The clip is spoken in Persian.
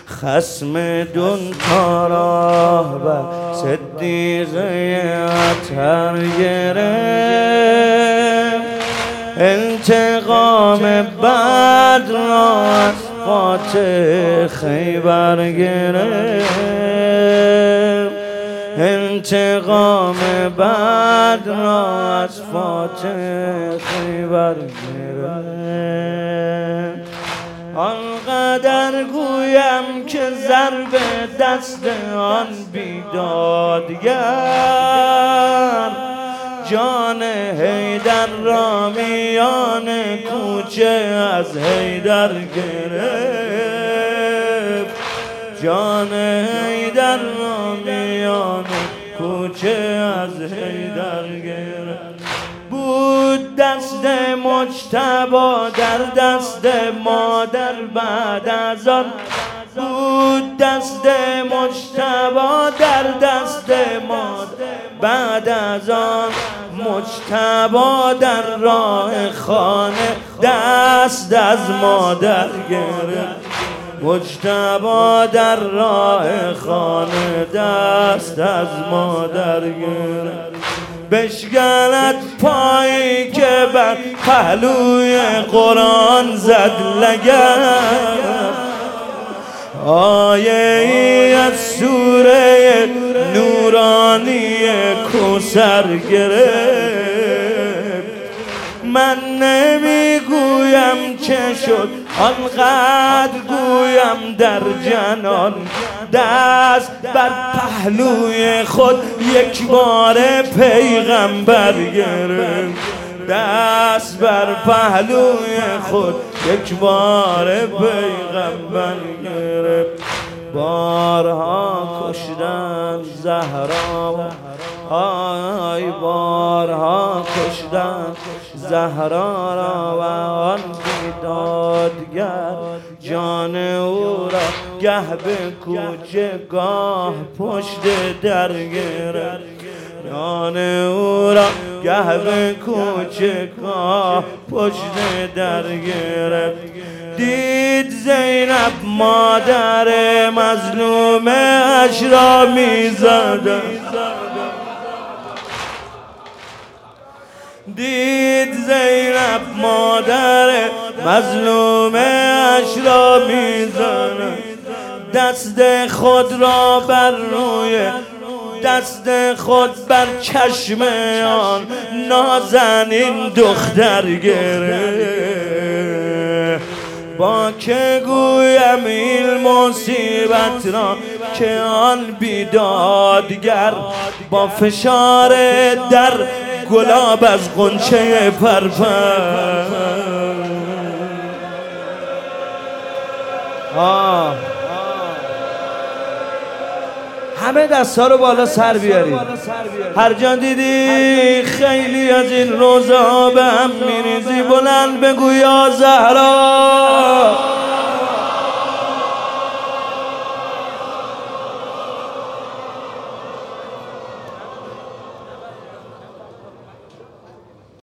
خصم دون راه و صدیقه اطهر گرفت، انتقام بدر را از فاتح خیبر گرفت، انتقام بدر را از فاتح خیبر گرفت. آنقدر گویم که ضرب دست آن بیدادگر جان حیدر را میان کوچه از حیدر گرفت، جان حیدر را میان کوچه از حیدر گرفت. بود دست مجتبی در دست مادر بعد از آن، بود دست مجتبی در دست مادر بعد از آن، مجتبی در راه خانه دست از مادر گرفت، مجتبی در راه خانه دست از مادر گرفت. بشکند پایی که بر پهلوی قرآن زد لگد، آیه ای از سوره نورانی کوثر گرفت. من نمیگویم چه شد آنقدر گویم در جنان، دست بر پهلوی خود یک بار پیغمبر گرفت، دست بر پهلوی خود یک بار پیغمبر گرفت. بارها کشتن زهرا، آی بارها کشتن زهرا را و آن بیدادگر جان او را گه به کوچه گاه پشت در گرفت، جان او را گه به کوچه گاه پشت در گرفت. دید زینب مادر مظلوم اش را می‌زد، دید زینب مادر مظلوم اش را می‌زد، دست خود را بر روی دست خود بر چشم آن نازنین دختر گرفت. با که گویم این مصیبت را که آن بیدادگر با فشار در گلاب از غنچه پرپر. همه دست ها رو بالا سر بیارید. هر جا دیدی خیلی از این روزه ها به هم میریزی، بلند بگو یا زهرا.